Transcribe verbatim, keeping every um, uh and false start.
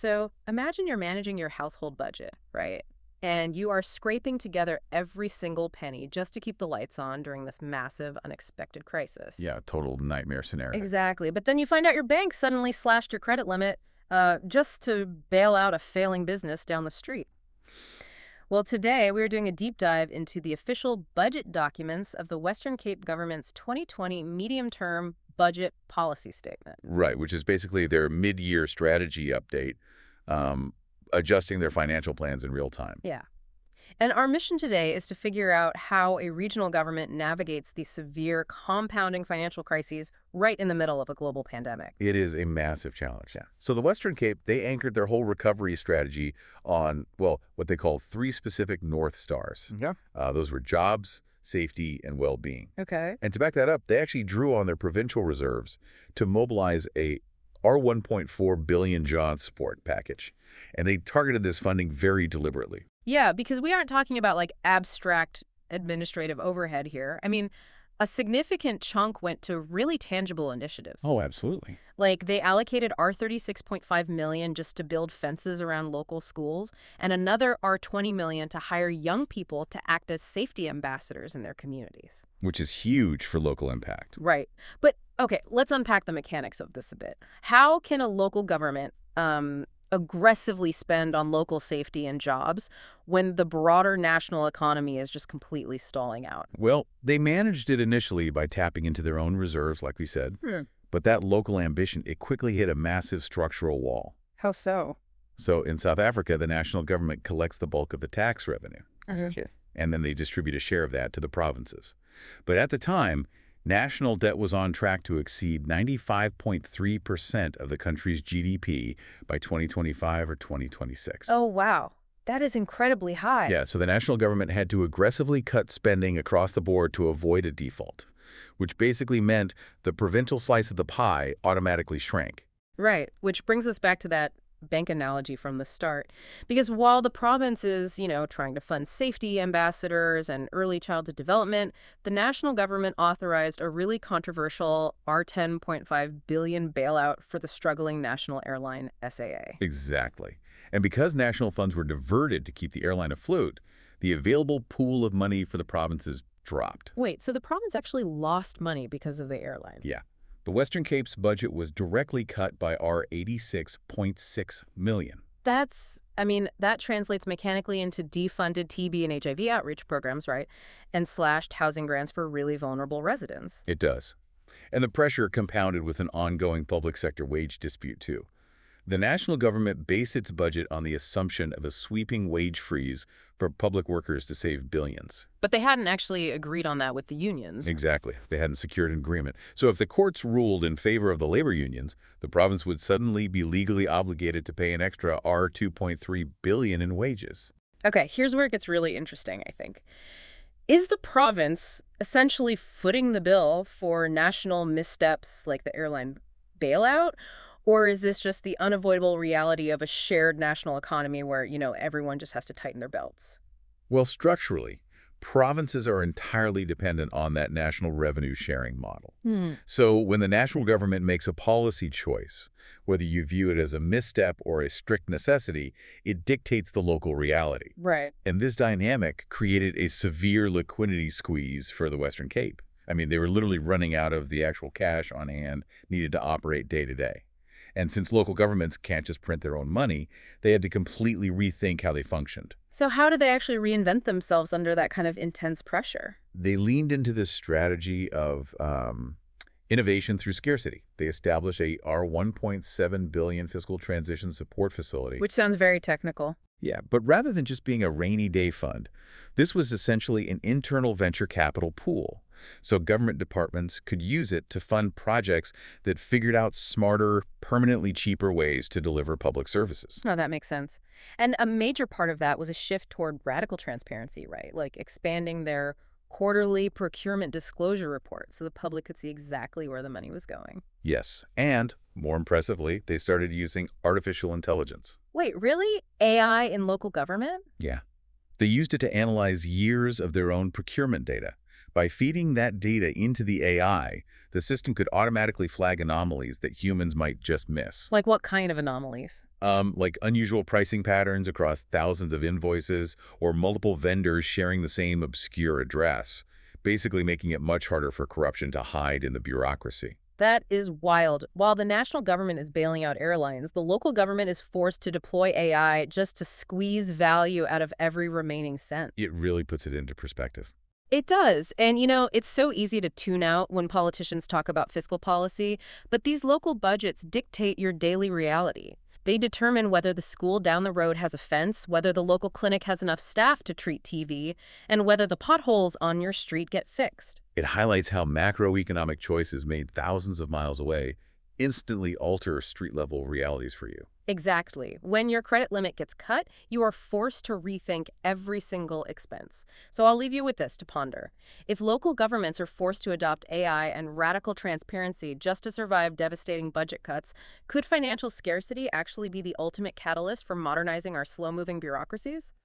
So imagine you're managing your household budget, right? And you are scraping together every single penny just to keep the lights on during this massive, unexpected crisis. Yeah, total nightmare scenario. Exactly. But then you find out your bank suddenly slashed your credit limit uh, just to bail out a failing business down the street. Well, today we are doing a deep dive into the official budget documents of the Western Cape government's twenty twenty medium-term budget policy statement. Right, which is basically their mid-year strategy update, um, adjusting their financial plans in real time. Yeah. And our mission today is to figure out how a regional government navigates these severe compounding financial crises right in the middle of a global pandemic. It is a massive challenge. Yeah. So the Western Cape, they anchored their whole recovery strategy on, well, what they call three specific North Stars. Yeah. Uh, those were jobs, safety, and well-being. Okay. And to back that up, they actually drew on their provincial reserves to mobilize a R one point four billion jobs support package. And they targeted this funding very deliberately. Yeah, because we aren't talking about like abstract administrative overhead here. I mean, a significant chunk went to really tangible initiatives. Oh, absolutely. Like they allocated R thirty-six point five million dollars just to build fences around local schools and another R twenty million dollars to hire young people to act as safety ambassadors in their communities. Which is huge for local impact. Right. But okay, let's unpack the mechanics of this a bit. How can a local government um, aggressively spend on local safety and jobs when the broader national economy is just completely stalling out? Well, they managed it initially by tapping into their own reserves, like we said. Hmm. But that local ambition, it quickly hit a massive structural wall. How so? So in South Africa, the national government collects the bulk of the tax revenue, Mm-hmm. and then they distribute a share of that to the provinces. But at the time, national debt was on track to exceed ninety-five point three percent of the country's G D P by twenty twenty-five or twenty twenty-six. Oh, wow. That is incredibly high. Yeah, so the national government had to aggressively cut spending across the board to avoid a default, which basically meant the provincial slice of the pie automatically shrank. Right, which brings us back to that bank analogy from the start. Because while the province is, you know, trying to fund safety ambassadors and early childhood development, the national government authorized a really controversial R ten point five billion dollars bailout for the struggling national airline S A A. Exactly. And because national funds were diverted to keep the airline afloat, the available pool of money for the provinces dropped. Wait, so the province actually lost money because of the airline? Yeah. The Western Cape's budget was directly cut by R eighty-six point six million dollars. That's, I mean, that translates mechanically into defunded T B and H I V outreach programs, right? And slashed housing grants for really vulnerable residents. It does. And the pressure compounded with an ongoing public sector wage dispute, too. The national government based its budget on the assumption of a sweeping wage freeze for public workers to save billions. But they hadn't actually agreed on that with the unions. Exactly. They hadn't secured an agreement. So if the courts ruled in favor of the labor unions, the province would suddenly be legally obligated to pay an extra R two point three billion dollars in wages. Okay, here's where it gets really interesting, I think. Is the province essentially footing the bill for national missteps like the airline bailout? Or is this just the unavoidable reality of a shared national economy where, you know, everyone just has to tighten their belts? Well, structurally, provinces are entirely dependent on that national revenue sharing model. Hmm. So when the national government makes a policy choice, whether you view it as a misstep or a strict necessity, it dictates the local reality. Right. And this dynamic created a severe liquidity squeeze for the Western Cape. I mean, they were literally running out of the actual cash on hand needed to operate day to day. And since local governments can't just print their own money, they had to completely rethink how they functioned. So how did they actually reinvent themselves under that kind of intense pressure? They leaned into this strategy of um, innovation through scarcity. They established a R one point seven billion dollars fiscal transition support facility. Which sounds very technical. Yeah, but rather than just being a rainy day fund, this was essentially an internal venture capital pool. So government departments could use it to fund projects that figured out smarter, permanently cheaper ways to deliver public services. Oh, that makes sense. And a major part of that was a shift toward radical transparency, right? Like expanding their quarterly procurement disclosure report so the public could see exactly where the money was going. Yes, and more impressively, they started using artificial intelligence. Wait, really? A I in local government? Yeah. They used it to analyze years of their own procurement data, By feeding that data into the A I, the system could automatically flag anomalies that humans might just miss. Like what kind of anomalies? Um, like unusual pricing patterns across thousands of invoices or multiple vendors sharing the same obscure address, basically making it much harder for corruption to hide in the bureaucracy. That is wild. While the national government is bailing out airlines, the local government is forced to deploy A I just to squeeze value out of every remaining cent. It really puts it into perspective. It does. And, you know, it's so easy to tune out when politicians talk about fiscal policy, but these local budgets dictate your daily reality. They determine whether the school down the road has a fence, whether the local clinic has enough staff to treat T V, and whether the potholes on your street get fixed. It highlights how macroeconomic choices made thousands of miles away instantly alter street-level realities for you. Exactly. When your credit limit gets cut, you are forced to rethink every single expense. So I'll leave you with this to ponder. If local governments are forced to adopt A I and radical transparency just to survive devastating budget cuts, could financial scarcity actually be the ultimate catalyst for modernizing our slow-moving bureaucracies?